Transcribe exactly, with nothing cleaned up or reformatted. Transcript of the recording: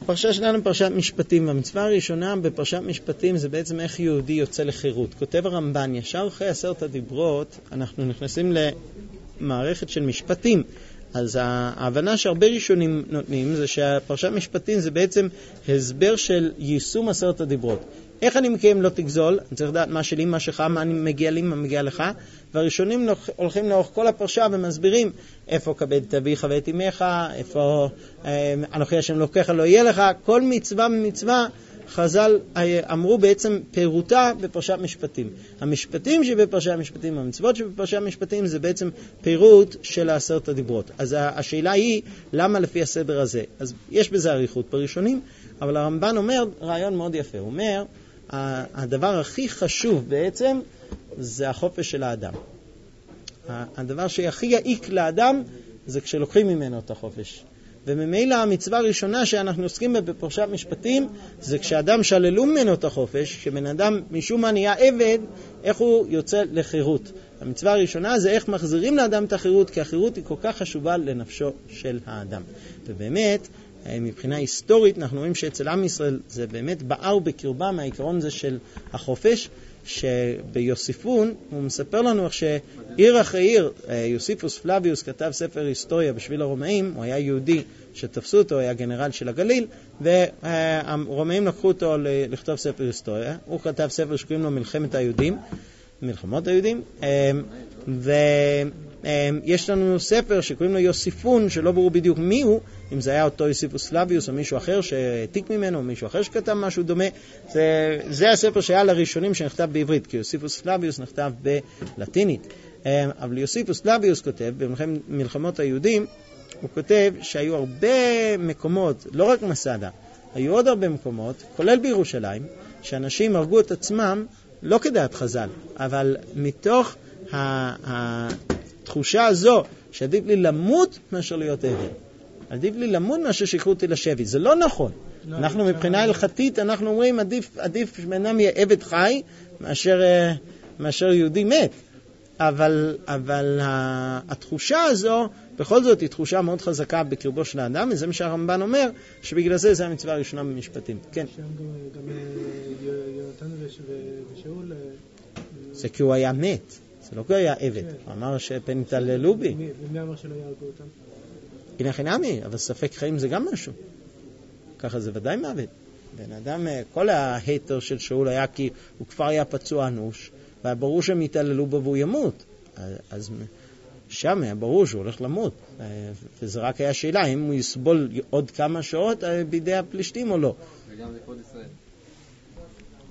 הפרשה שלנו פרשת משפטים, והמצווה הראשונה בפרשת משפטים זה בעצם איך יהודי יוצא לחירות. כותב הרמב"ן, ישר אחרי עשרת הדיברות אנחנו נכנסים למערכת של משפטים. אז ההבנה שהרבה ראשונים נותנים זה שהפרשת משפטים זה בעצם הסבר של יישום עשרת הדיברות. איך אני מקיים לא תגזול, אני צריך לדעת מה שלי, מה שלך, מה אני מגיע לי, מה מגיע לך. והראשונים הולכים לאורך כל הפרשה ומסבירים איפה כבד את אביך ואת אמך, איפה אה, אנוכי השם לוקח לא יהיה לך. כל מצווה ומצווה חז"ל אמרו בעצם פירוטה בפרשת משפטים. המשפטים שבפרשת משפטים, המצוות שבפרשת משפטים זה בעצם פירוט של עשרת הדיברות. אז השאלה היא למה לפי הסדר הזה. אז יש בזה אריכות בראשונים, אבל הרמב"ן אומר רעיון מאוד יפה. הוא אומר הדבר הכי חשוב בעצם זה החופש של האדם. הדבר שהכי יעיק לאדם זה כשלוקחים ממנו את החופש. וממילא המצווה הראשונה שאנחנו עוסקים בה בפרשת משפטים זה כשאדם שללו ממנו את החופש, כשבן אדם משום מה נהיה עבד, איך הוא יוצא לחירות. המצווה הראשונה זה איך מחזירים לאדם את החירות, כי החירות היא כל כך חשובה לנפשו של האדם. ובאמת, מבחינה היסטורית אנחנו רואים שאצל עם ישראל זה באמת בער בקרבם העיקרון זה של החופש, שביוסיפון הוא מספר לנו איך שעיר אחרי עיר, יוסיפוס פלביוס כתב ספר היסטוריה בשביל הרומאים, הוא היה יהודי שתפסו אותו, היה גנרל של הגליל, והרומאים לקחו אותו לכתוב ספר היסטוריה. הוא כתב ספר שקוראים לו מלחמת היהודים, מלחמות היהודים, ויש לנו ספר שקוראים לו יוסיפון, שלא ברור בדיוק מי הוא, אם זה היה אותו יוסיפוס פלביוס או מישהו אחר שהעתיק ממנו, או מישהו אחר שכתב משהו דומה. זה, זה הספר שהיה לראשונים שנכתב בעברית, כי יוסיפוס פלביוס נכתב בלטינית. אבל יוסיפוס פלביוס כותב, במלחמות היהודים, הוא כותב שהיו הרבה מקומות, לא רק מסעדה, היו עוד הרבה מקומות, כולל בירושלים, שאנשים הרגו את עצמם, לא כדעת חז"ל, אבל מתוך התחושה הזו שעדיף לי למות מאשר להיות עבד. עדיף לי למות מאשר שיקחו אותי לשבי. זה לא נכון. לא, אנחנו מבחינה הלכתית, אנחנו אומרים עדיף, עדיף שבנם יהיה עבד חי מאשר, מאשר יהודי מת. אבל, אבל התחושה הזו, בכל זאת היא תחושה מאוד חזקה בקרבו של האדם, וזה מה שהרמב"ן אומר, שבגלל זה זה המצווה הראשונה במשפטים. כן. שם גם יונתן ושאול... זה כי הוא היה מת, זה לא כי הוא היה עבד. הוא אמר שפן התעללו בי. ומי אמר שלא יהרגו אותם? הנה חינמי, אבל ספק חיים זה גם משהו. ככה זה ודאי מוות. בן אדם, כל ההיתר של שאול היה כי הוא כבר היה פצוע אנוש, והיה ברור שהם יתעללו בו והוא ימות. אז שם היה ברור שהוא הולך למות. וזה רק היה שאלה, אם הוא יסבול עוד כמה שעות בידי הפלישתים או לא. וגם לכבוד ישראל.